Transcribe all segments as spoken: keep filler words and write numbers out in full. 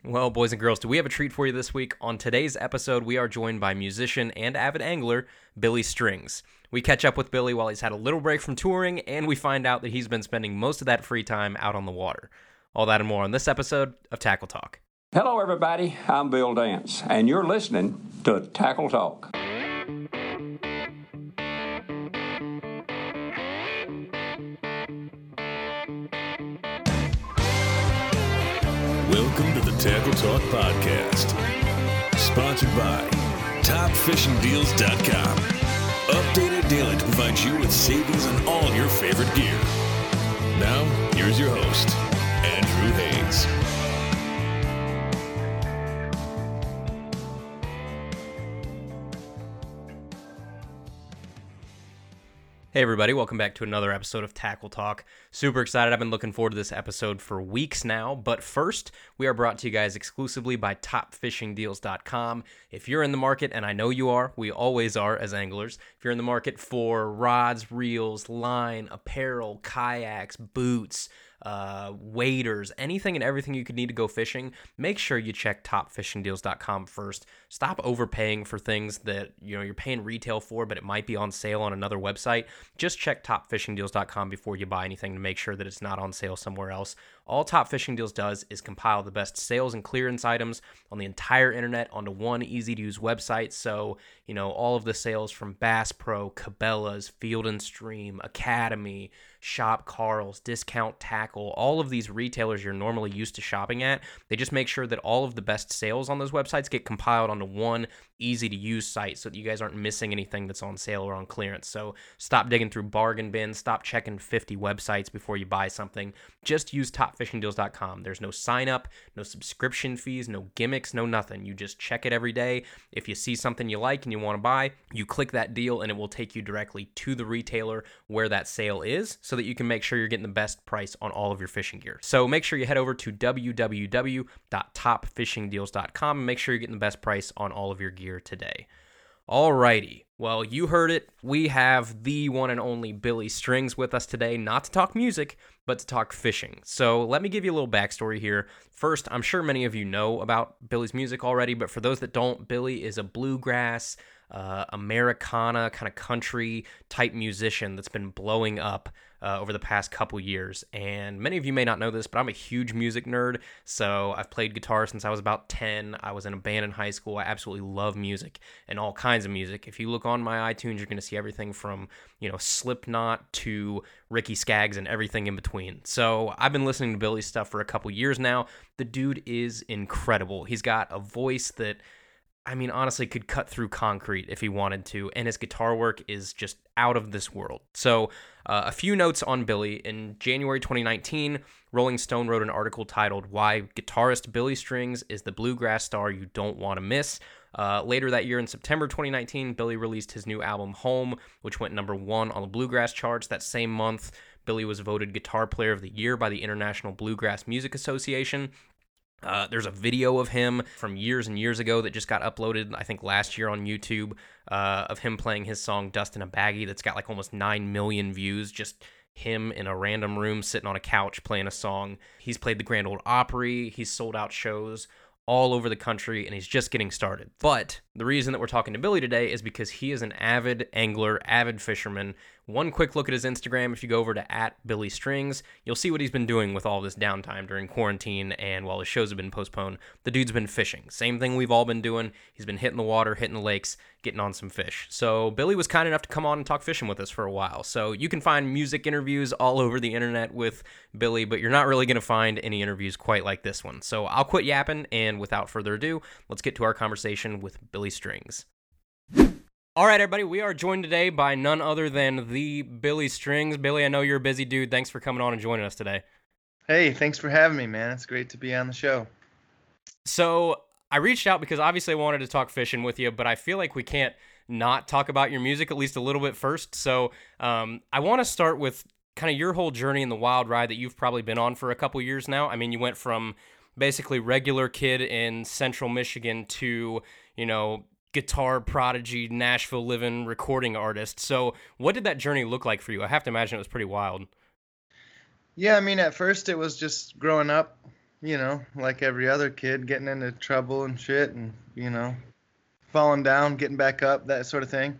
Well, boys and girls, do we have a treat for you this week? On today's episode, we are joined by musician and avid angler, Billy Strings. We catch up with Billy while he's had a little break from touring, and we find out that he's been spending most of that free time out on the water. All that and more on this episode of Tackle Talk. Hello, everybody. I'm Bill Dance, and you're listening to Tackle Talk. Welcome to the Tackle Talk Podcast, sponsored by top fishing deals dot com. Updated daily to provide you with savings on all your favorite gear. Now, here's your host, Andrew Hayes. Hey everybody, welcome back to another episode of Tackle Talk. Super excited. I've been looking forward to this episode for weeks now, but first, we are brought to you guys exclusively by top fishing deals dot com. If you're in the market, and I know you are, we always are as anglers, if you're in the market for rods, reels, line, apparel, kayaks, boots, uh, waders, anything and everything you could need to go fishing, make sure you check top fishing deals dot com first. Stop overpaying for things that, you know, you're paying retail for, but it might be on sale on another website. Just check top fishing deals dot com before you buy anything to make sure that it's not on sale somewhere else. All Top Fishing Deals does is compile the best sales and clearance items on the entire internet onto one easy-to-use website. So, you know, all of the sales from Bass Pro, Cabela's, Field and Stream, Academy, Shop Carl's, Discount Tackle, all of these retailers you're normally used to shopping at, they just make sure that all of the best sales on those websites get compiled onto one easy-to-use site so that you guys aren't missing anything that's on sale or on clearance. So stop digging through bargain bins, stop checking fifty websites before you buy something. Just use top fishing deals dot com. There's no sign-up, no subscription fees, no gimmicks, no nothing. You just check it every day. If you see something you like and you want to buy, you click that deal and it will take you directly to the retailer where that sale is so that you can make sure you're getting the best price on all of your fishing gear. So make sure you head over to w w w dot top fishing deals dot com and make sure you're getting the best price on all of your gear today. Alrighty, well, you heard it. We have the one and only Billy Strings with us today, not to talk music, but to talk fishing. So let me give you a little backstory here. First, I'm sure many of you know about Billy's music already, but for those that don't, Billy is a bluegrass, uh, Americana, kind of country type musician that's been blowing up Uh, over the past couple years. And many of you may not know this, but I'm a huge music nerd. So I've played guitar since I was about ten. I was in a band in high school. I absolutely love music and all kinds of music. If you look on my iTunes, you're going to see everything from, you know, Slipknot to Ricky Skaggs and everything in between. So I've been listening to Billy's stuff for a couple years now. The dude is incredible. He's got a voice that, I mean, honestly, could cut through concrete if he wanted to, and his guitar work is just out of this world. So uh, a few notes on Billy. In January twenty nineteen, Rolling Stone wrote an article titled "Why Guitarist Billy Strings is the Bluegrass Star You Don't Want to Miss." Uh, later that year, in September twenty nineteen, Billy released his new album, Home, which went number one on the Bluegrass charts. That same month, Billy was voted Guitar Player of the Year by the International Bluegrass Music Association. Uh, there's a video of him from years and years ago that just got uploaded, I think last year on YouTube, uh, of him playing his song Dust in a Baggie that's got like almost nine million views, just him in a random room sitting on a couch playing a song. He's played the Grand Ole Opry, he's sold out shows all over the country, and he's just getting started. But the reason that we're talking to Billy today is because he is an avid angler, avid fisherman. One quick look at his Instagram, if you go over to at Billy Strings, you'll see what he's been doing with all this downtime during quarantine and while his shows have been postponed. The dude's been fishing. Same thing we've all been doing. He's been hitting the water, hitting the lakes, getting on some fish. So Billy was kind enough to come on and talk fishing with us for a while. So you can find music interviews all over the internet with Billy, but you're not really going to find any interviews quite like this one. So I'll quit yapping, and without further ado, let's get to our conversation with Billy Strings. All right, everybody, we are joined today by none other than the Billy Strings. Billy, I know you're a busy dude. Thanks for coming on and joining us today. Hey, thanks for having me, man. It's great to be on the show. So I reached out because obviously I wanted to talk fishing with you, but I feel like we can't not talk about your music at least a little bit first. So um, I want to start with kind of your whole journey in the wild ride that you've probably been on for a couple years now. I mean, you went from basically regular kid in central Michigan to, you know, guitar prodigy, Nashville living recording artist. So what did that journey look like for you? I have to imagine it was pretty wild. Yeah, I mean, at first it was just growing up you know, like every other kid, getting into trouble and shit, and you know, falling down, getting back up, that sort of thing.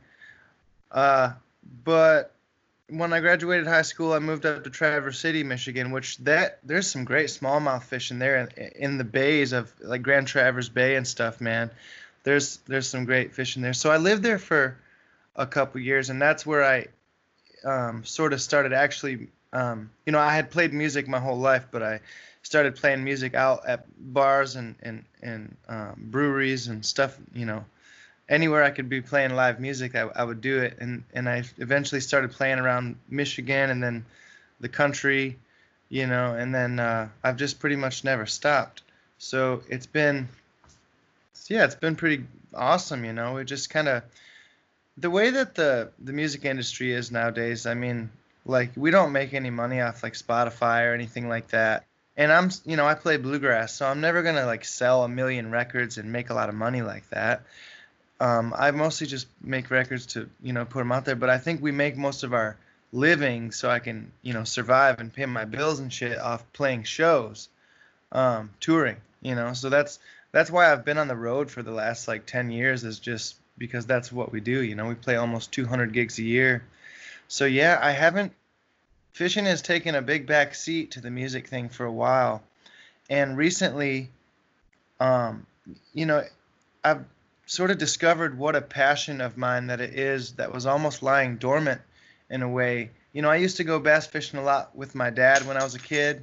Uh, but when I graduated high school, I moved up to Traverse City, Michigan, which that there's some great smallmouth fishing there in, in the bays of like Grand Traverse Bay and stuff, man. There's there's some great fishing there. So I lived there for a couple years, and that's where I um, sort of started actually. Um, you know, I had played music my whole life, but I started playing music out at bars and and and um, breweries and stuff. You know, anywhere I could be playing live music, I, I would do it. And, and I eventually started playing around Michigan and then the country, you know, and then uh, I've just pretty much never stopped. So it's been, yeah, it's been pretty awesome, you know. It just kind of, the way that the, the music industry is nowadays, I mean, like, we don't make any money off, like, Spotify or anything like that. And I'm, you know, I play bluegrass, so I'm never going to, like, sell a million records and make a lot of money like that. Um, I mostly just make records to, you know, put them out there. But I think we make most of our living so I can, you know, survive and pay my bills and shit off playing shows, um, touring, you know. So that's that's why I've been on the road for the last, like, ten years, is just because that's what we do, you know. We play almost two hundred gigs a year. So, yeah, I haven't – fishing has taken a big back seat to the music thing for a while. And recently, um, you know, I've – sort of discovered what a passion of mine that it is that was almost lying dormant in a way. You know, I used to go bass fishing a lot with my dad when I was a kid,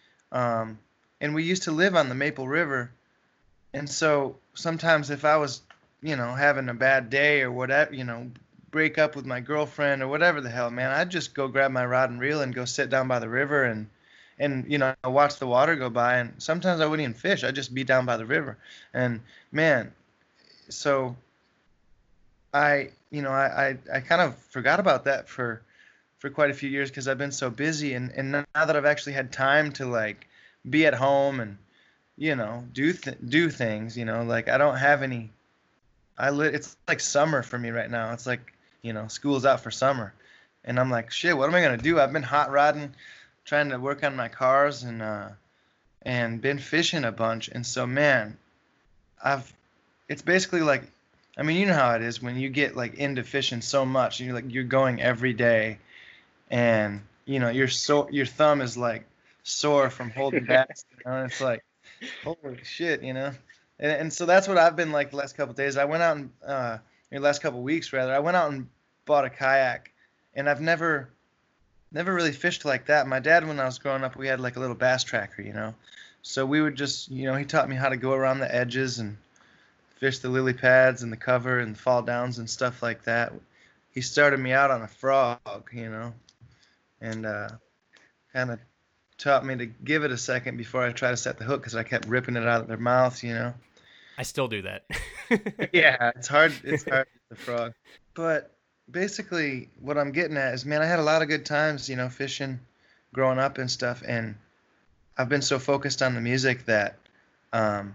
um, and we used to live on the Maple River. And so sometimes if I was, you know, having a bad day or whatever, you know, break up with my girlfriend or whatever the hell, man, I'd just go grab my rod and reel and go sit down by the river and, and you know, watch the water go by. And sometimes I wouldn't even fish. I'd just be down by the river. And, man, so I, you know, I, I, I kind of forgot about that for, for quite a few years because I've been so busy. And, and now that I've actually had time to, like, be at home and, you know, do th- do things, you know, like I don't have any, I li- it's like summer for me right now. It's like, you know, school's out for summer. And I'm like, shit, what am I going to do? I've been hot rodding, trying to work on my cars and, uh, and been fishing a bunch. And so, man, I've, it's basically like, I mean, you know how it is when you get like into fishing so much, and you're like, you're going every day, and you know, your so your thumb is like sore from holding back. You know? And it's like, holy shit, you know. And, and so that's what I've been like the last couple of days. I went out and uh, the last couple of weeks rather, I went out and bought a kayak, and I've never, never really fished like that. My dad, when I was growing up, we had like a little bass tracker, you know. So we would just, you know, he taught me how to go around the edges and fish the lily pads and the cover and fall downs and stuff like that. He started me out on a frog, you know, and uh, kind of taught me to give it a second before I try to set the hook because I kept ripping it out of their mouths, you know. I still do that. Yeah, it's hard. It's hard with the frog. But basically what I'm getting at is, man, I had a lot of good times, you know, fishing growing up and stuff. And I've been so focused on the music that, um,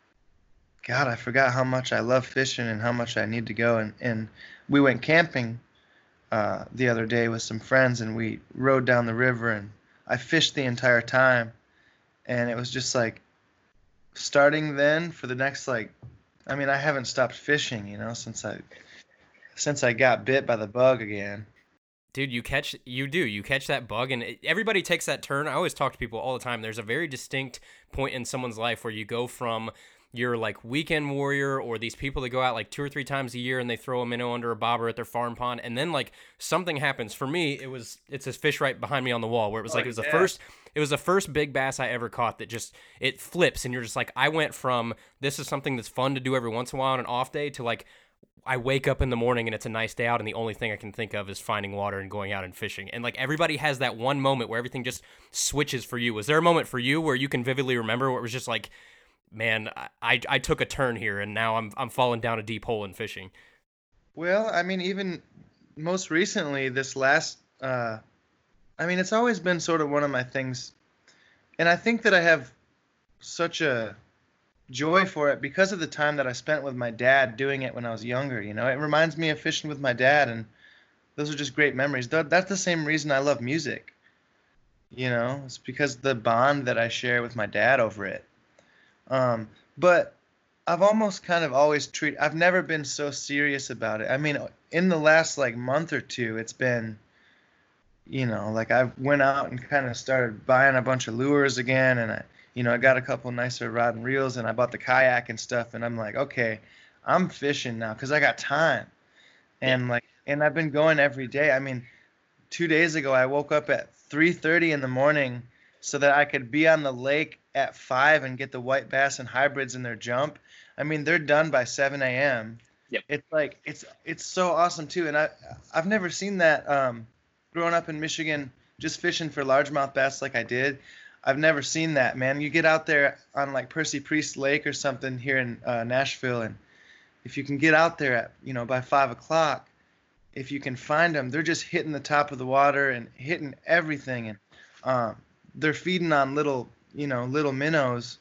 God, I forgot how much I love fishing and how much I need to go. And, and we went camping uh, the other day with some friends, and we rode down the river, and I fished the entire time. And it was just like starting then for the next, like, I mean, I haven't stopped fishing, you know, since I since I got bit by the bug again. Dude, you catch, you do, you catch that bug, and everybody takes that turn. I always talk to people all the time. There's a very distinct point in someone's life where you go from your like weekend warrior or these people that go out like two or three times a year and they throw a minnow under a bobber at their farm pond, and then like something happens. For me, it was it's this fish right behind me on the wall where it was like oh, it was yeah. the first it was the first big bass I ever caught that just it flips, and you're just like, I went from this is something that's fun to do every once in a while on an off day to like I wake up in the morning and it's a nice day out and the only thing I can think of is finding water and going out and fishing. And like everybody has that one moment where everything just switches for you. Was there a moment for you where you can vividly remember where it was just like, man, I I took a turn here and now I'm I'm falling down a deep hole in fishing? Well, I mean, even most recently, this last, uh, I mean, it's always been sort of one of my things, and I think that I have such a joy for it because of the time that I spent with my dad doing it when I was younger. You know, it reminds me of fishing with my dad, and those are just great memories. That's the same reason I love music. You know, it's because of the bond that I share with my dad over it. Um, but I've almost kind of always treat. I've never been so serious about it. I mean, in the last like month or two, it's been, you know, like I went out and kind of started buying a bunch of lures again, and I, you know, I got a couple nicer rod and reels, and I bought the kayak and stuff, and I'm like, okay, I'm fishing now because I got time, and like, and I've been going every day. I mean, two days ago, I woke up at three thirty in the morning so that I could be on the lake at five and get the white bass and hybrids in their jump. I mean, they're done by seven a.m. Yep. It's like it's it's so awesome too, and I I've never seen that. Um, growing up in Michigan, just fishing for largemouth bass like I did, I've never seen that, man. You get out there on like Percy Priest Lake or something here in uh, Nashville, and if you can get out there at you know by five o'clock, if you can find them, they're just hitting the top of the water and hitting everything, and um, they're feeding on little, you know, little minnows.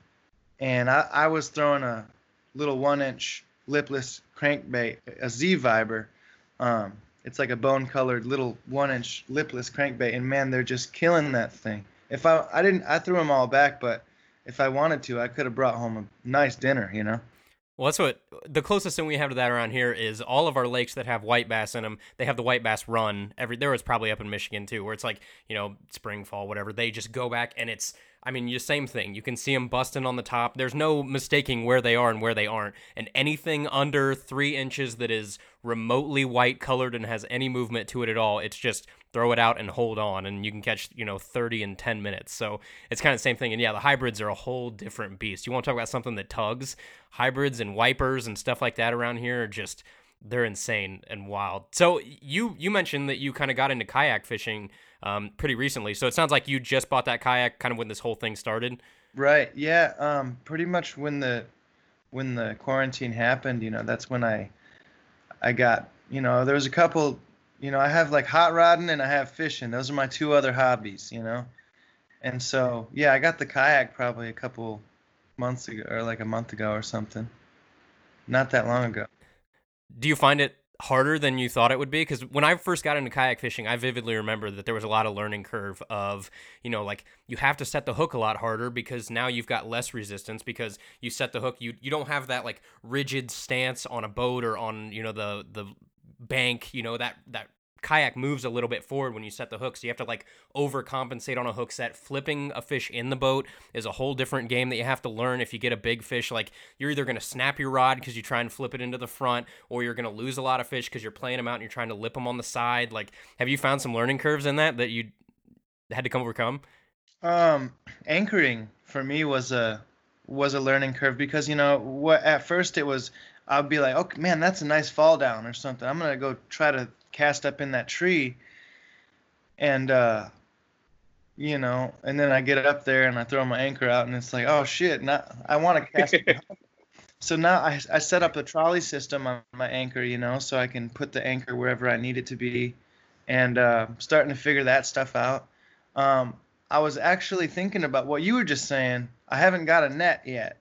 And I, I was throwing a little one-inch lipless crankbait, a Z-Viber. Um, it's like a bone-colored little one-inch lipless crankbait, and man, they're just killing that thing. If I, I didn't, I threw them all back, but if I wanted to, I could have brought home a nice dinner, you know. Well, that's what the closest thing we have to that around here is all of our lakes that have white bass in them. They have the white bass run every. There was probably up in Michigan too, where it's like you know spring, fall, whatever. They just go back and it's. I mean, the same thing. You can see them busting on the top. There's no mistaking where they are and where they aren't. And anything under three inches that is remotely white colored and has any movement to it at all, it's just throw it out and hold on, and you can catch, you know, thirty in ten minutes. So it's kind of the same thing. And yeah, the hybrids are a whole different beast. You want to talk about something that tugs? Hybrids and wipers and stuff like that around here are just, they're insane and wild. So you you mentioned that you kind of got into kayak fishing um, pretty recently. So it sounds like you just bought that kayak kind of when this whole thing started. Right. Yeah. Um. Pretty much when the when the quarantine happened, you know, that's when I I got, you know, there was a couple, you know, I have like hot rodding and I have fishing. Those are my two other hobbies, you know. And so, yeah, I got the kayak probably a couple months ago or like a month ago or something. Not that long ago. Do you find it harder than you thought it would be? Because when I first got into kayak fishing, I vividly remember that there was a lot of learning curve of, you know, like you have to set the hook a lot harder because now you've got less resistance because you set the hook. You you don't have that like rigid stance on a boat or on, you know, the the bank, you know, that that kayak moves a little bit forward when you set the hook, so you have to like overcompensate on a hook set. Flipping a fish in the boat is a whole different game that you have to learn. If you get a big fish, like you're either going to snap your rod because you try and flip it into the front, or you're going to lose a lot of fish because you're playing them out and you're trying to lip them on the side. Like, have you found some learning curves in that that you had to come overcome? Um, anchoring for me was a was a learning curve because, you know, what at first it was, I'd be like, oh man, that's a nice fall down or something. I'm gonna go try to cast up in that tree, and uh, you know, and then I get up there and I throw my anchor out, and it's like, oh shit, not I want to cast. So now I I set up a trolley system on my anchor, you know, so I can put the anchor wherever I need it to be, and uh, starting to figure that stuff out. Um, I was actually thinking about what you were just saying. I haven't got a net yet.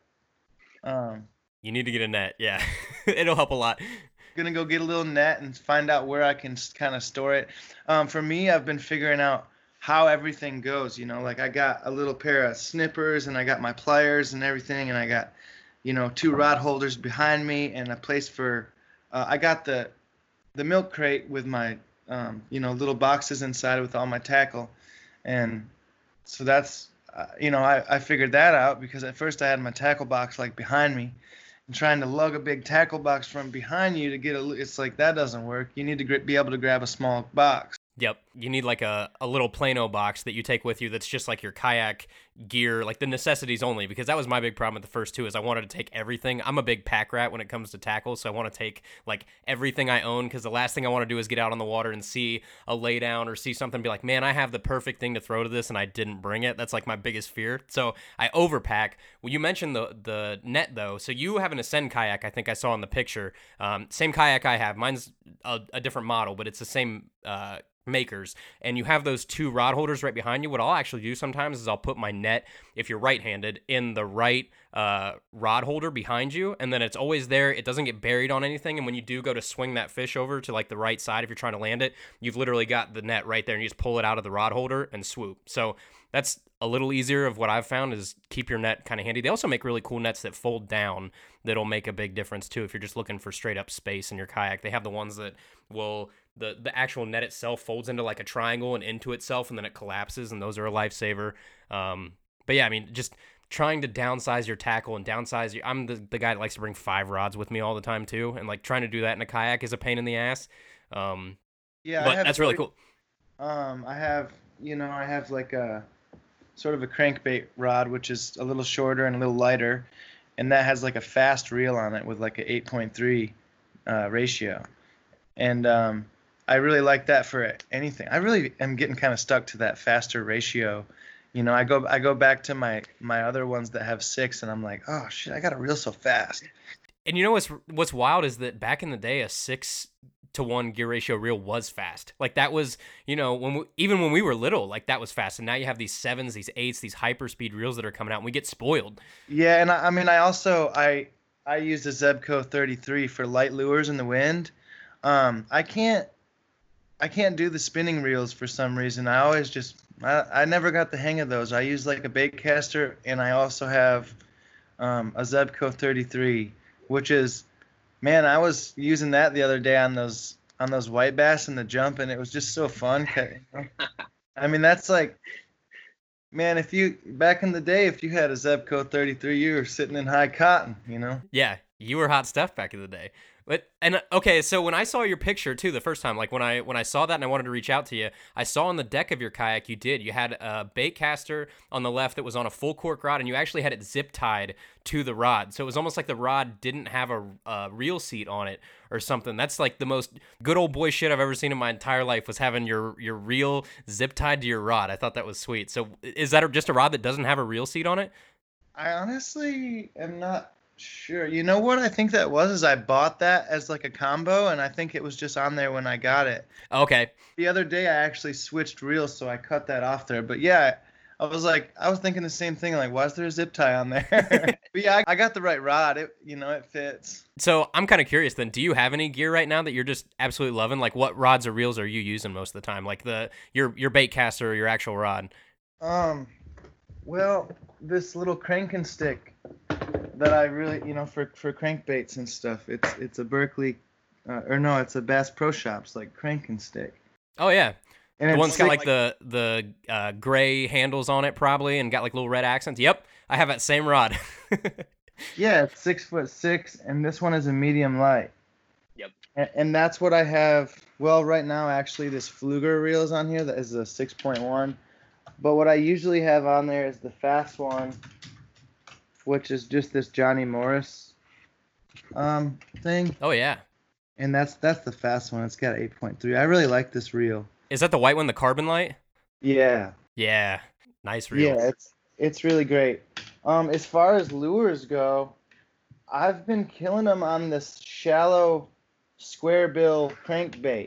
Um, you need to get a net, yeah. It'll help a lot. Gonna go get a little net and find out where I can kind of store it. Um, for me, I've been figuring out how everything goes. You know, like I got a little pair of snippers and I got my pliers and everything, and I got, you know, two rod holders behind me and a place for. Uh, I got the the milk crate with my, um, you know, little boxes inside with all my tackle, and so that's, uh, you know, I I figured that out because at first I had my tackle box like behind me. And trying to lug a big tackle box from behind you to get a, it's like that doesn't work. You need to be able to grab a small box. Yep. You need like a, a little Plano box that you take with you that's just like your kayak gear, like the necessities only, because that was my big problem with the first two is I wanted to take everything. I'm a big pack rat when it comes to tackle, so I want to take like everything I own because the last thing I want to do is get out on the water and see a lay down or see something and be like, man, I have the perfect thing to throw to this and I didn't bring it. That's like my biggest fear. So I overpack. Well, you mentioned the the net though. So you have an Ascend kayak, I think I saw in the picture. Um, same kayak I have. Mine's a, a different model, but it's the same uh makers, and you have those two rod holders right behind you. What I'll actually do sometimes is I'll put my net, if you're right-handed, in the right uh, rod holder behind you, and then it's always there. It doesn't get buried on anything, and when you do go to swing that fish over to like the right side, if you're trying to land it, you've literally got the net right there, and you just pull it out of the rod holder and swoop. So that's a little easier of what I've found is keep your net kind of handy. They also make really cool nets that fold down that'll make a big difference too if you're just looking for straight up space in your kayak. They have the ones that will the the actual net itself folds into like a triangle and into itself, and then it collapses, and those are a lifesaver. Um, but yeah, I mean, just trying to downsize your tackle and downsize your, I'm the, the guy that likes to bring five rods with me all the time too, and like trying to do that in a kayak is a pain in the ass. Um, Yeah, but I have that's really three- cool. Um, I have, you know, I have like a sort of a crankbait rod, which is a little shorter and a little lighter, and that has like a fast reel on it with like a eight point three uh, ratio, and um, I really like that for anything. I really am getting kind of stuck to that faster ratio. You know, I go I go back to my my other ones that have six, and I'm like, oh shit, I got to reel so fast. And you know what's what's wild is that back in the day, a six to one gear ratio reel was fast. Like that was, you know, when we, even when we were little, like that was fast. And now you have these sevens, these eights, these hyper speed reels that are coming out, and we get spoiled. Yeah, and I, I mean, I also I I use a Zebco thirty-three for light lures in the wind. Um, I can't I can't do the spinning reels for some reason. I always just I, I never got the hang of those. I use like a bait caster, and I also have um, a Zebco thirty-three, which is, man, I was using that the other day on those on those white bass in the jump, and it was just so fun. I mean, that's like, man, if you back in the day, if you had a Zebco thirty-three, you were sitting in high cotton, you know. Yeah, you were hot stuff back in the day. But and okay, so when I saw your picture too the first time, like when I when I saw that and I wanted to reach out to you, I saw on the deck of your kayak you did. You had a bait caster on the left that was on a full cork rod, and you actually had it zip tied to the rod. So it was almost like the rod didn't have a, a reel seat on it or something. That's like the most good old boy shit I've ever seen in my entire life, was having your your reel zip tied to your rod. I thought that was sweet. So is that just a rod that doesn't have a reel seat on it? I honestly am not sure. You know what I think that was is I bought that as like a combo, and I think it was just on there when I got it. Okay. The other day I actually switched reels, so I cut that off there. But yeah, I was like, I was thinking the same thing. Like, why is there a zip tie on there? But yeah, I, I got the right rod. It, you know, it fits. So I'm kind of curious then. Do you have any gear right now that you're just absolutely loving? Like, what rods or reels are you using most of the time? Like the your your bait caster or your actual rod? Um, well, this little cranking stick that I really, you know, for for crankbaits and stuff. It's it's a Berkeley, uh, or no, it's a Bass Pro Shops like cranking stick. Oh yeah, And the it's one's got like like- the the uh, gray handles on it probably, and got like little red accents. Yep, I have that same rod. Yeah, it's six foot six, and this one is a medium light. Yep. And, and that's what I have. Well, right now, actually, this Fluger reel is on here. That is a six point one. But what I usually have on there is the fast one, which is just this Johnny Morris um thing. Oh yeah, And that's that's the fast one. It's got eight point three. I really like this reel. is that the white one, the carbon light? Yeah. Yeah, nice reel. Yeah, it's it's really great. Um, as far as lures go, I've been killing them on this shallow square bill crankbait.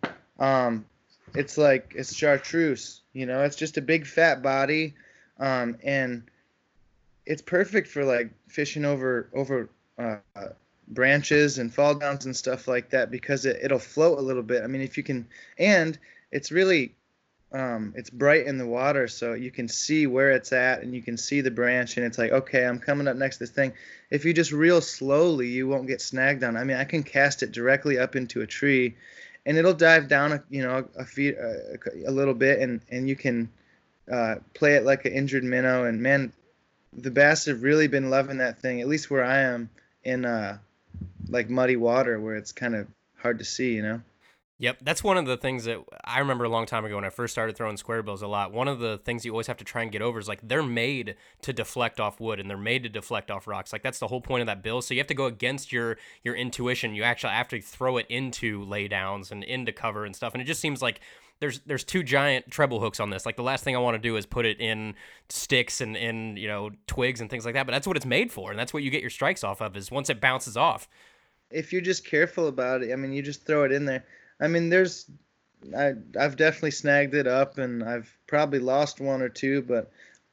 Um, it's like it's chartreuse, you know. It's just a big fat body, um, and it's perfect for like fishing over over uh, branches and fall downs and stuff like that because it it'll float a little bit. I mean, if you can, and it's really Um, it's bright in the water, so you can see where it's at, and you can see the branch, and it's like, okay, I'm coming up next to this thing. If you just reel slowly, you won't get snagged on. I mean, I can cast it directly up into a tree, and it'll dive down, a, you know, a feet, a, a little bit, and and you can uh, play it like an injured minnow. And man, the bass have really been loving that thing. At least where I am in uh, like muddy water, where it's kind of hard to see, you know. Yep, that's one of the things that I remember a long time ago when I first started throwing square bills a lot. One of the things you always have to try and get over is like they're made to deflect off wood, and they're made to deflect off rocks. Like that's the whole point of that bill. So you have to go against your your intuition. You actually have to throw it into laydowns and into cover and stuff. And it just seems like there's there's two giant treble hooks on this. Like the last thing I want to do is put it in sticks and in, you know, twigs and things like that. But that's what it's made for, and that's what you get your strikes off of, is once it bounces off. If you're just careful about it, I mean, you just throw it in there. I mean, there's, I, I've definitely snagged it up, and I've probably lost one or two, but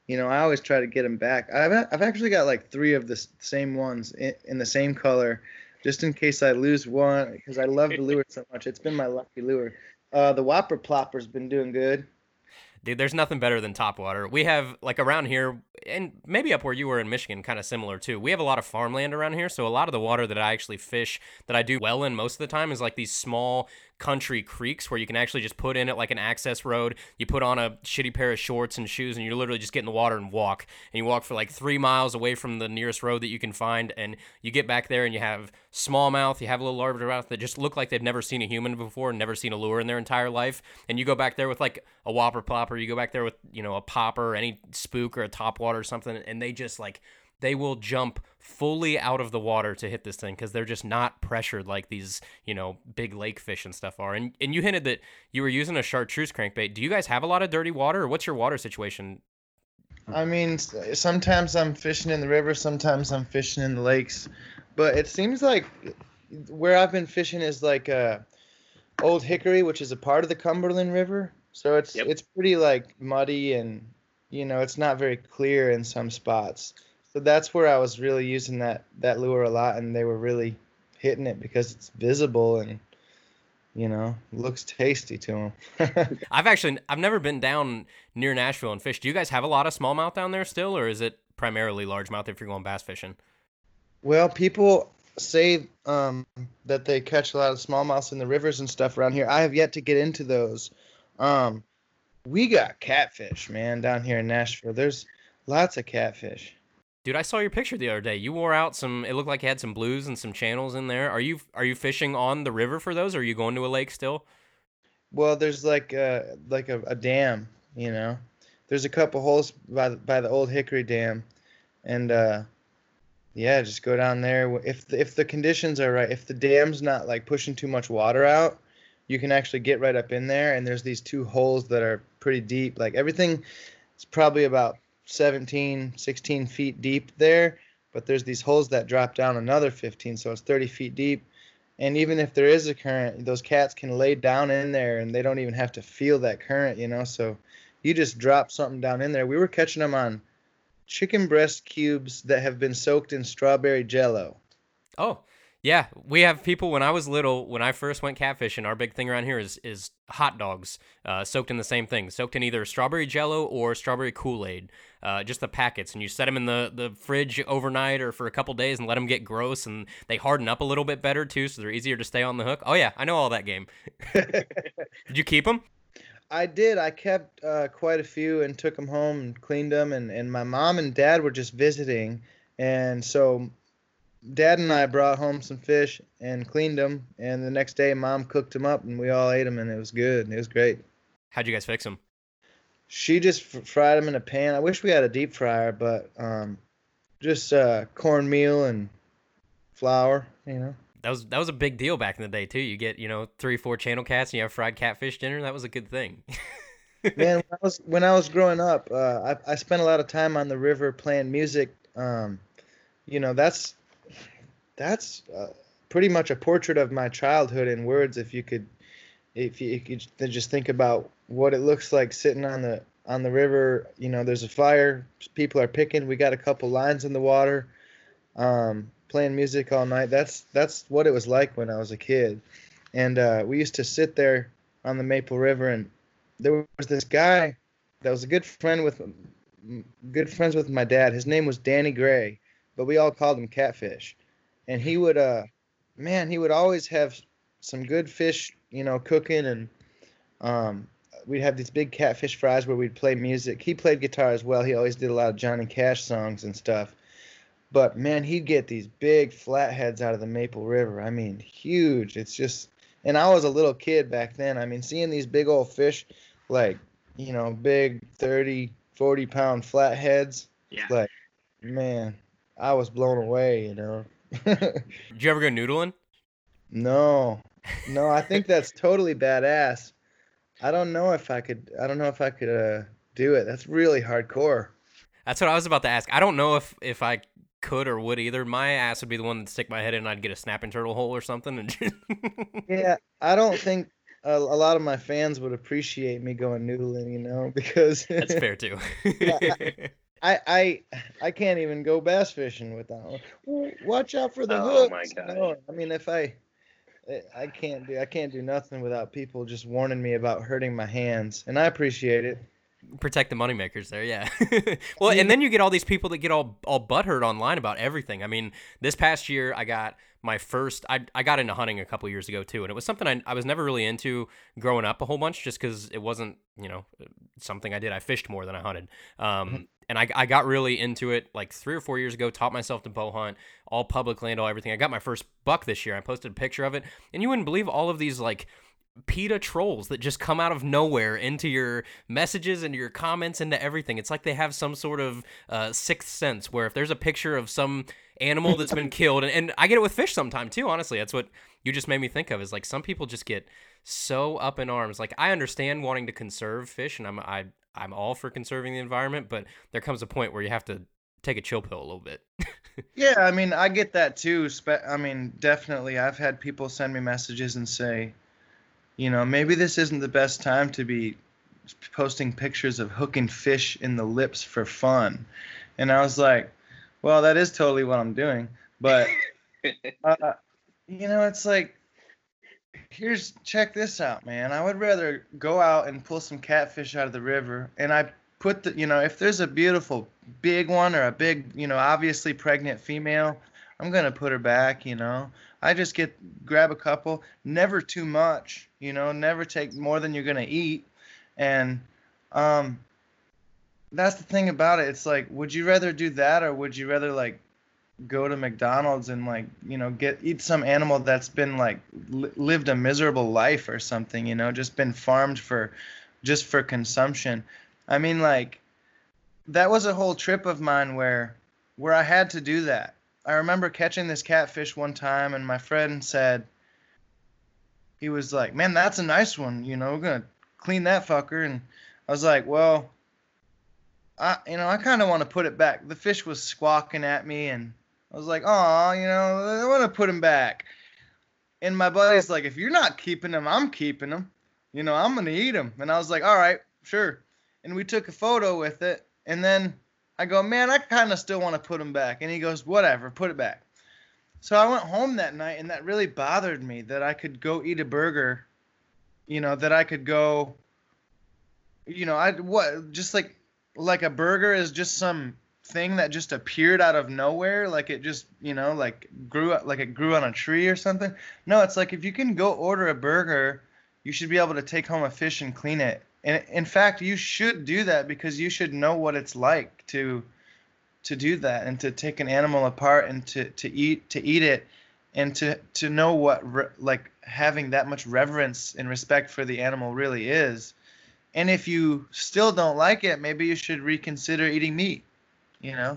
you know, I always try to get them back. I've I've actually got like three of the s- same ones in, in the same color, just in case I lose one, because I love the lure so much. It's been my lucky lure. Uh, the Whopper Plopper's been doing good. Dude, there's nothing better than topwater. We have, like, around here, and maybe up where you were in Michigan, kind of similar too. We have a lot of farmland around here, so a lot of the water that I actually fish, that I do well in most of the time, is like these small country creeks where you can actually just put in it like an access road. You put on a shitty pair of shorts and shoes, and you literally just get in the water and walk. And you walk for like three miles away from the nearest road that you can find, and you get back there and you have smallmouth, you have a little largemouth that just look like they've never seen a human before and never seen a lure in their entire life. And you go back there with like a whopper plopper, you go back there with, you know, a popper, any spook or a topwater or something, and they just like, they will jump fully out of the water to hit this thing because they're just not pressured like these, you know, big lake fish and stuff are. And and you hinted that you were using a chartreuse crankbait. Do you guys have a lot of dirty water, or what's your water situation? I mean, s- sometimes I'm fishing in the river, sometimes I'm fishing in the lakes, but it seems like where I've been fishing is like uh, Old Hickory, which is a part of the Cumberland River. So it's Yep. it's pretty like muddy and you know it's not very clear in some spots. So that's where I was really using that that lure a lot, and they were really hitting it because it's visible and you know looks tasty to them. I've actually, I've never been down near Nashville and fished. Do you guys have a lot of smallmouth down there still, or is it primarily largemouth if you're going bass fishing? Well, people say um, that they catch a lot of smallmouths in the rivers and stuff around here. I have yet to get into those. Um, we got catfish, man, down here in Nashville. There's lots of catfish. Dude, I saw your picture the other day. You wore out some, it looked like you had some blues and some channels in there. Are you are you fishing on the river for those, or are you going to a lake still? Well, there's like a, like a, a dam, you know. There's a couple holes by the, by the Old Hickory Dam, and uh, yeah, just go down there. If the, if the conditions are right, if the dam's not like pushing too much water out, you can actually get right up in there. And there's these two holes that are pretty deep. Like everything is probably about seventeen, sixteen feet deep there, but there's these holes that drop down another fifteen, so it's thirty feet deep. And even if there is a current, those cats can lay down in there and they don't even have to feel that current, you know. So you just drop something down in there. We were catching them on chicken breast cubes that have been soaked in strawberry jello. Oh, yeah. We have people, when I was little, when I first went catfishing, our big thing around here is is hot dogs uh, soaked in the same thing, soaked in either strawberry jello or strawberry Kool-Aid, uh, just the packets. And you set them in the, the fridge overnight or for a couple days and let them get gross, and they harden up a little bit better too, so they're easier to stay on the hook. Oh, yeah, I know all that game. Did you keep them? I did. I kept uh, quite a few and took them home and cleaned them. And, and my mom and dad were just visiting. And so dad and I brought home some fish and cleaned them. And the next day, mom cooked them up and we all ate them. And it was good. It was great. How'd you guys fix them? She just f- fried them in a pan. I wish we had a deep fryer, but um, just uh, cornmeal and flour, you know. That was that was a big deal back in the day too. You get, you know, three, four channel cats and you have fried catfish dinner. That was a good thing. Man, when I was when I was growing up, uh, I I spent a lot of time on the river playing music. Um, you know, that's that's uh, pretty much a portrait of my childhood in words. If you could, if you, you could just think about what it looks like sitting on the on the river. You know, there's a fire, people are picking. We got a couple lines in the water, um, playing music all night. That's that's what it was like when I was a kid. And uh, we used to sit there on the Maple River, and there was this guy that was a good friend with good friends with my dad. His name was Danny Gray, but we all called him Catfish. And he would uh man, he would always have some good fish, you know, cooking, and um we'd have these big catfish fries where we'd play music. He played guitar as well. He always did a lot of Johnny Cash songs and stuff. But man, he'd get these big flatheads out of the Maple River. I mean, huge. It's just, and I was a little kid back then. I mean, seeing these big old fish, like, you know, big thirty, forty pound flatheads, Yeah. like, man, I was blown away, you know. Did you ever go noodling? No, no, I think that's totally badass. I don't know if I could, I don't know if I could uh, do it. That's really hardcore. That's what I was about to ask. I don't know if, if I could or would either. My ass would be the one that'd stick my head in and I'd get a snapping turtle hole or something. And Yeah, I don't think a, a lot of my fans would appreciate me going noodling, you know, because That's fair too. yeah, I, I I can't even go bass fishing without one. Well, watch out for the Oh hooks. my you God. know? I mean, if I I can't do I can't do nothing without people just warning me about hurting my hands, and I appreciate it. Protect the moneymakers there, yeah. Well, and then you get all these people that get all all butthurt online about everything. I mean, this past year I got my first. I I got into hunting a couple years ago too, and it was something I I was never really into growing up a whole bunch, just because it wasn't you know something I did. I fished more than I hunted. Um, and I I got really into it like three or four years ago. Taught myself to bow hunt, all public land, all everything. I got my first buck this year. I posted a picture of it, and you wouldn't believe all of these like PETA trolls that just come out of nowhere into your messages and your comments, into everything. It's like they have some sort of uh, sixth sense where if there's a picture of some animal that's been killed, and, and I get it with fish sometime too, honestly. That's what you just made me think of, is like some people just get so up in arms. Like, I understand wanting to conserve fish, and I'm I, I'm all for conserving the environment, but there comes a point where you have to take a chill pill a little bit. Yeah, I mean, I get that too. Spe- I mean, definitely. I've had people send me messages and say, you know, maybe this isn't the best time to be posting pictures of hooking fish in the lips for fun. And I was like, well, that is totally what I'm doing. But, uh, you know, it's like, here's, check this out, man. I would rather go out and pull some catfish out of the river. And I put the, you know, if there's a beautiful big one or a big, you know, obviously pregnant female, I'm going to put her back, you know. I just get, grab a couple, never too much, you know, never take more than you're going to eat. And um, that's the thing about it. It's like, would you rather do that, or would you rather like go to McDonald's and like, you know, get, eat some animal that's been like li- lived a miserable life or something, you know, just been farmed for, just for consumption. I mean, like, that was a whole trip of mine where, where I had to do that. I remember catching this catfish one time, and my friend said, he was like, man, that's a nice one. You know, we're going to clean that fucker. And I was like, well, I, you know, I kind of want to put it back. The fish was squawking at me, and I was like, oh, you know, I want to put him back. And my buddy's like, if you're not keeping him, I'm keeping him. You know, I'm going to eat him. And I was like, all right, sure. And we took a photo with it. And then I go, man, I kind of still want to put him back. And he goes, whatever, put it back. So I went home that night, and that really bothered me, that I could go eat a burger, you know, that I could go, you know, I what, just like, like a burger is just some thing that just appeared out of nowhere. Like it just, you know, like grew, like it grew on a tree or something. No, it's like, if you can go order a burger, you should be able to take home a fish and clean it. And in fact, you should do that, because you should know what it's like to to do that, and to take an animal apart and to, to eat to eat it, and to to know what re, like having that much reverence and respect for the animal really is. And if you still don't like it, maybe you should reconsider eating meat, you know?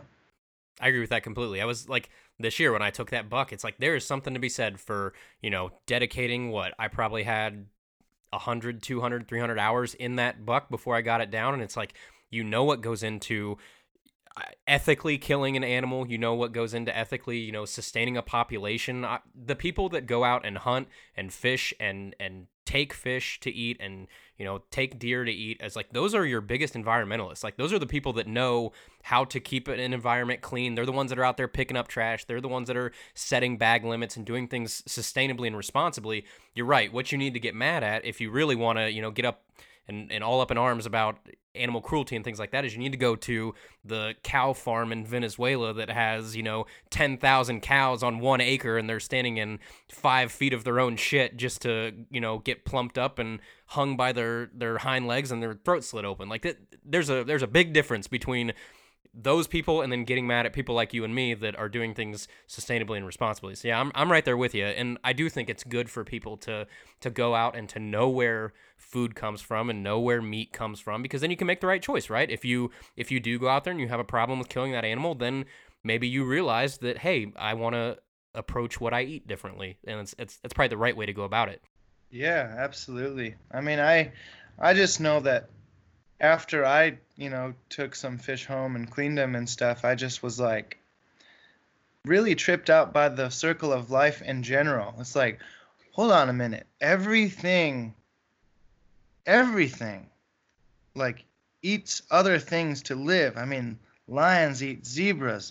I agree with that completely. I was like, this year when I took that buck, it's like there is something to be said for, you know, dedicating what I probably had one hundred, two hundred, three hundred hours in that buck before I got it down. And it's like, you know what goes into ethically killing an animal, you know what goes into ethically, you know, sustaining a population. I, the people that go out and hunt and fish and and take fish to eat, and, you know, take deer to eat, as like, those are your biggest environmentalists. Like, those are the people that know how to keep an environment clean. They're the ones that are out there picking up trash. They're the ones that are setting bag limits and doing things sustainably and responsibly. You're right. What you need to get mad at, if you really want to, you know, get up and, and all up in arms about animal cruelty and things like that, is you need to go to the cow farm in Venezuela that has, you know, ten thousand cows on one acre, and they're standing in five feet of their own shit just to, you know, get plumped up and hung by their, their hind legs and their throat slit open. Like, that, there's a there's a big difference between those people and then getting mad at people like you and me that are doing things sustainably and responsibly. So yeah, I'm I'm right there with you, and I do think it's good for people to to go out and to know where food comes from and know where meat comes from, because then you can make the right choice, right? If you if you do go out there and you have a problem with killing that animal, then maybe you realize that, hey, I want to approach what I eat differently, and it's it's it's probably the right way to go about it. Yeah, absolutely. I mean, I I just know that after I, you know, took some fish home and cleaned them and stuff, I just was like really tripped out by the circle of life in general. It's like, hold on a minute. Everything everything. Like, eats other things to live. I mean, lions eat zebras.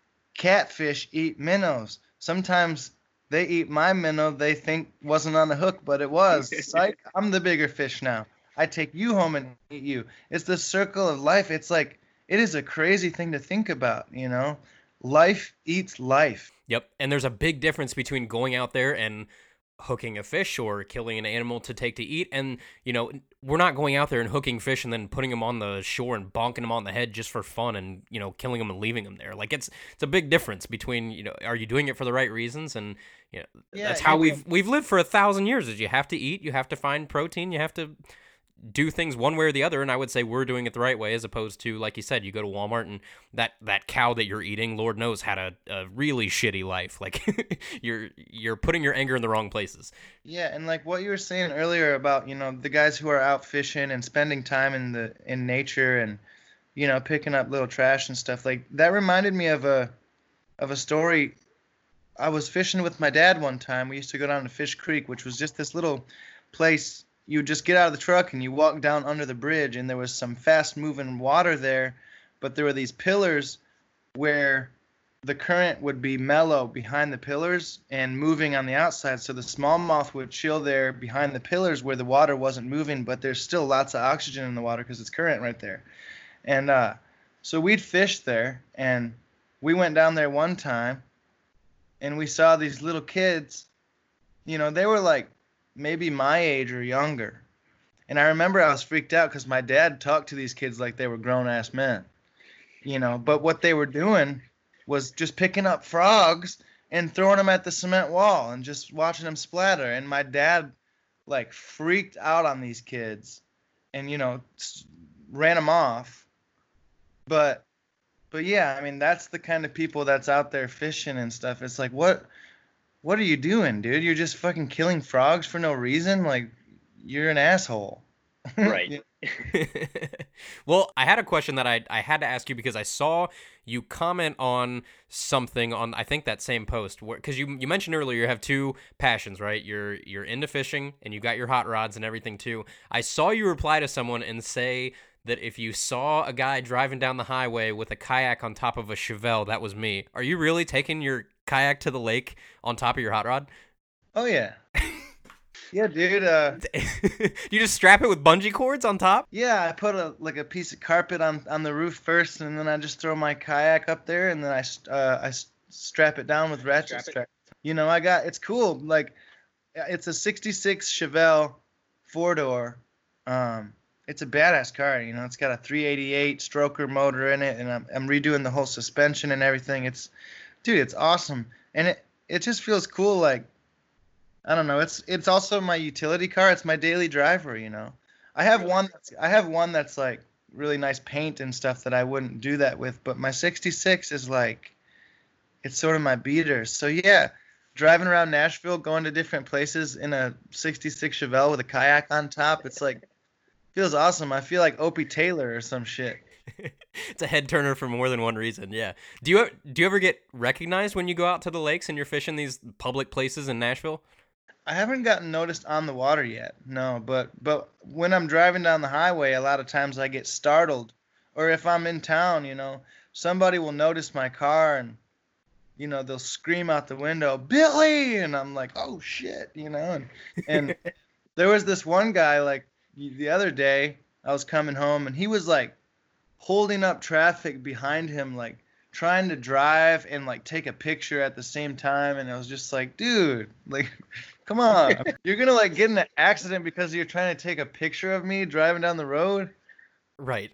Catfish eat minnows. Sometimes they eat my minnow they think wasn't on the hook, but it was. Psych, I'm the bigger fish now. I take you home and eat you. It's the circle of life. It's like, it is a crazy thing to think about, you know? Life eats life. Yep. And there's a big difference between going out there and hooking a fish or killing an animal to take to eat. And, you know, we're not going out there and hooking fish and then putting them on the shore and bonking them on the head just for fun and, you know, killing them and leaving them there. Like, it's it's a big difference between, you know, are you doing it for the right reasons? And, you know, Yeah, that's how you- we've we've lived for a thousand years is you have to eat, you have to find protein, you have to do things one way or the other. And I would say we're doing it the right way, as opposed to, like you said, you go to Walmart and that that cow that you're eating, Lord knows, had a, a really shitty life. Like, you're you're putting your anger in the wrong places. Yeah, and like what you were saying earlier about, you know, the guys who are out fishing and spending time in the in nature and, you know, picking up little trash and stuff, like that reminded me of a of a story. I was fishing with my dad one time. We used to go down to Fish Creek, which was just this little place. You just get out of the truck and you walk down under the bridge, and there was some fast moving water there, but there were these pillars where the current would be mellow behind the pillars and moving on the outside. So the smallmouth would chill there behind the pillars where the water wasn't moving, but there's still lots of oxygen in the water because it's current right there. And uh, so we'd fish there, and we went down there one time, and we saw these little kids. You know, they were like maybe my age or younger. And I remember I was freaked out because my dad talked to these kids like they were grown-ass men. You know, but what they were doing was just picking up frogs and throwing them at the cement wall and just watching them splatter. And my dad, like, freaked out on these kids and, you know, ran them off. But, but yeah, I mean, that's the kind of people that's out there fishing and stuff. It's like, what, what are you doing, dude? You're just fucking killing frogs for no reason? Like, you're an asshole. Right. Well, I had a question that I I had to ask you because I saw you comment on something on, I think, that same post, because you you mentioned earlier you have two passions, right? You're you're into fishing and you got your hot rods and everything too. I saw you reply to someone and say that if you saw a guy driving down the highway with a kayak on top of a Chevelle, that was me. Are you really taking your kayak to the lake on top of your hot rod? Oh, yeah. Yeah, dude. Uh, You just strap it with bungee cords on top? yeah, I put a like a piece of carpet on, on the roof first, and then I just throw my kayak up there, and then I st- uh, I s- strap it down with ratchet Strap it? strap. You know, I got it's cool. Like, it's a sixty-six Chevelle four door. Um, it's a badass car. You know, it's got a three eighty-eight stroker motor in it, and I'm I'm redoing the whole suspension and everything. It's, dude, it's awesome, and it it just feels cool. Like, I don't know. It's it's also my utility car. It's my daily driver, you know. I have one that's I have one that's like really nice paint and stuff that I wouldn't do that with, but my sixty-six is like, it's sort of my beater. So yeah, driving around Nashville, going to different places in a sixty-six Chevelle with a kayak on top, it's like, feels awesome. I feel like Opie Taylor or some shit. It's a head turner for more than one reason. Yeah. Do you do you ever get recognized when you go out to the lakes and you're fishing these public places in Nashville? I haven't gotten noticed on the water yet, no, but but when I'm driving down the highway, a lot of times I get startled. Or if I'm in town, you know, somebody will notice my car and, you know, they'll scream out the window, "Billy!" And I'm like, oh shit, you know. And, and there was this one guy, like, the other day, I was coming home and he was like holding up traffic behind him, like trying to drive and like take a picture at the same time. And I was just like, dude, like, come on. You're going to like get in an accident because you're trying to take a picture of me driving down the road? Right.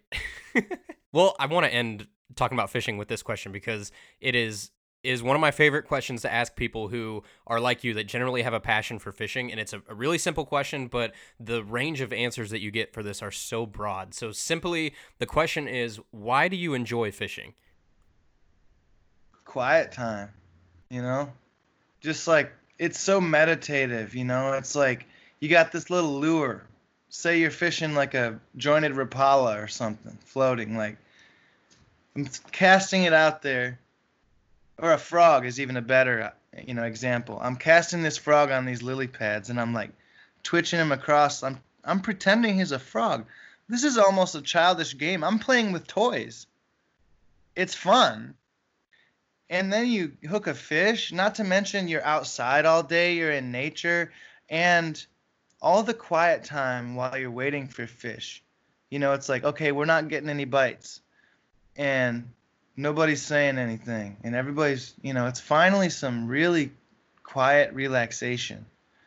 Well, I want to end talking about fishing with this question because it is is one of my favorite questions to ask people who are like you that generally have a passion for fishing. And it's a, a really simple question, but the range of answers that you get for this are so broad. So simply, the question is, why do you enjoy fishing? Quiet time, you know? Just like, it's so meditative, you know? It's like, you got this little lure. Say you're fishing like a jointed Rapala or something, floating, like, I'm casting it out there. Or a frog is even a better, you know, example. I'm casting this frog on these lily pads, and I'm like twitching him across. I'm I'm pretending he's a frog. This is almost a childish game. I'm playing with toys. It's fun. And then you hook a fish, not to mention you're outside all day, you're in nature, and all the quiet time while you're waiting for fish. You know, it's like, okay, we're not getting any bites. And nobody's saying anything. And everybody's, you know, it's finally some really quiet relaxation.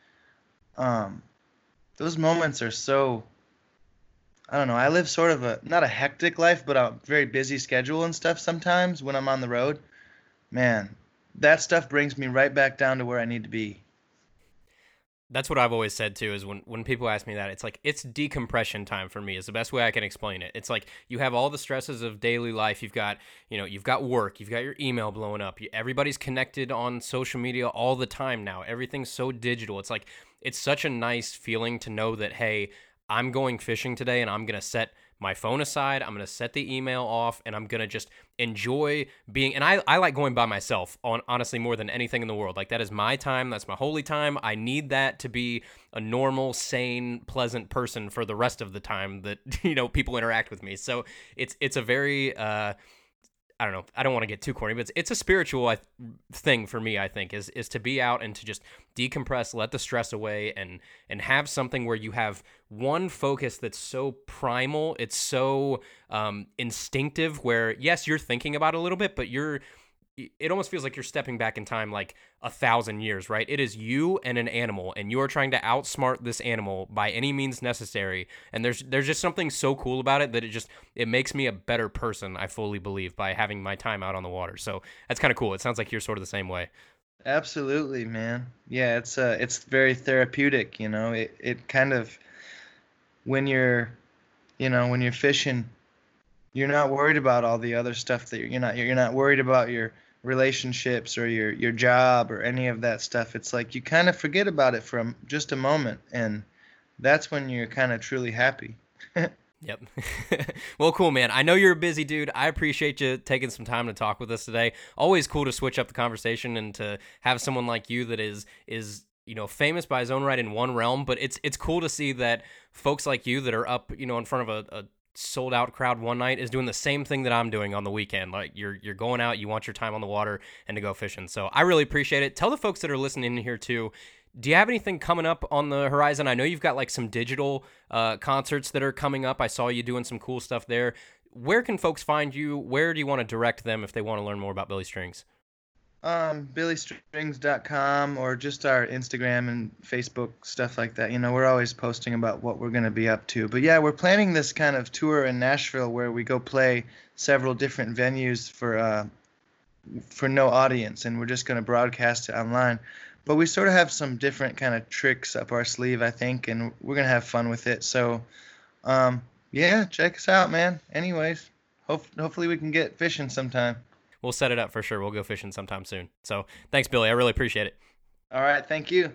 Um, those moments are so, I don't know, I live sort of a, not a hectic life, but a very busy schedule and stuff sometimes when I'm on the road. Man, that stuff brings me right back down to where I need to be. That's what I've always said too, is when, when people ask me that, it's like, it's decompression time for me is the best way I can explain it. It's like you have all the stresses of daily life. You've got, you know, you've got work, you've got your email blowing up. Everybody's connected on social media all the time now. Everything's so digital. It's like, it's such a nice feeling to know that, hey, I'm going fishing today and I'm going to set my phone aside, I'm going to set the email off, and I'm going to just enjoy being, and I, I like going by myself, on honestly, more than anything in the world. Like, that is my time, that's my holy time. I need that to be a normal, sane, pleasant person for the rest of the time that, you know, people interact with me. So it's it's a very, uh, I don't know, I don't want to get too corny, but it's, it's a spiritual thing for me, I think, is is to be out and to just decompress, let the stress away, and and have something where you have one focus that's so primal, it's so um, instinctive, where, yes, you're thinking about it a little bit, but you're, it almost feels like you're stepping back in time like a thousand years, right? It is you and an animal, and you are trying to outsmart this animal by any means necessary. And there's there's just something so cool about it that it just, it makes me a better person, I fully believe, by having my time out on the water. So that's kind of cool. It sounds like you're sort of the same way. Absolutely, man. Yeah, it's uh, it's very therapeutic, you know. It it kind of, when you're, you know, when you're fishing, you're not worried about all the other stuff that you're, you're not you're not worried about your relationships or your your job or any of that stuff. It's like you kind of forget about it for just a moment, and that's when you're kind of truly happy. Yep. Well, cool, man. I know you're a busy dude. I appreciate you taking some time to talk with us today. Always cool to switch up the conversation and to have someone like you that is is you know, famous by his own right in one realm, but it's it's cool to see that folks like you that are up, you know, in front of a, a sold out crowd one night is doing the same thing that I'm doing on the weekend. Like, you're you're going out, you want your time on the water and to go fishing. So I really appreciate it. Tell the folks that are listening in here too, do you have anything coming up on the horizon? I know you've got like some digital uh, concerts that are coming up. I saw you doing some cool stuff there. Where can folks find you? Where do you want to direct them if they want to learn more about Billy Strings? Um, billy strings dot com, or just our Instagram and Facebook, stuff like that. You know, we're always posting about what we're going to be up to. But yeah, we're planning this kind of tour in Nashville where we go play several different venues for uh, for no audience, and we're just going to broadcast it online. But we sort of have some different kind of tricks up our sleeve, I think, and we're going to have fun with it. So, um, yeah, check us out, man. Anyways, hope, hopefully we can get fishing sometime. We'll set it up for sure. We'll go fishing sometime soon. So thanks, Billy. I really appreciate it. All right. Thank you.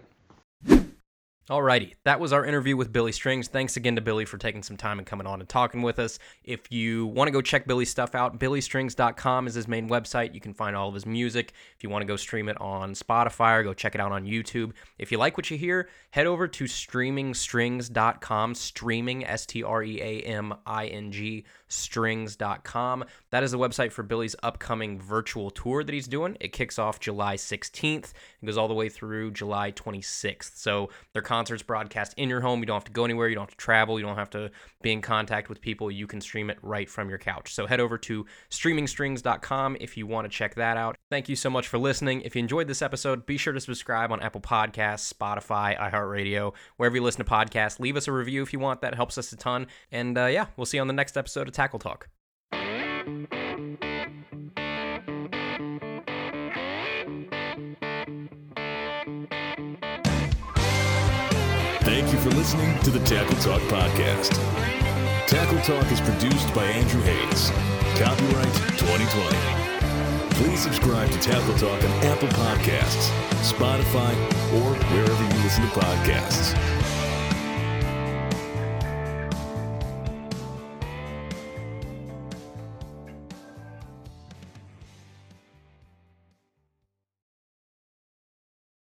Alrighty, that was our interview with Billy Strings. Thanks again to Billy for taking some time and coming on and talking with us. If you want to go check Billy's stuff out, billy strings dot com is his main website. You can find all of his music. If you want to go stream it on Spotify or go check it out on YouTube. If you like what you hear, head over to streaming strings dot com, streaming, S T R E A M I N G, strings dot com. That is the website for Billy's upcoming virtual tour that he's doing. It kicks off July sixteenth and goes all the way through July twenty-sixth. So they're concerts broadcast in your home. You don't have to go anywhere. You don't have to travel. You don't have to be in contact with people. You can stream it right from your couch. So head over to streaming strings dot com if you want to check that out. Thank you so much for listening. If you enjoyed this episode, be sure to subscribe on Apple Podcasts, Spotify, iHeartRadio, wherever you listen to podcasts. Leave us a review if you want. That helps us a ton. And uh, yeah, we'll see you on the next episode of Tackle Talk. Thank you for listening to the Tackle Talk podcast. Tackle Talk is produced by Andrew Hayes. Copyright twenty twenty. Please subscribe to Tackle Talk on Apple Podcasts, Spotify, or wherever you listen to podcasts.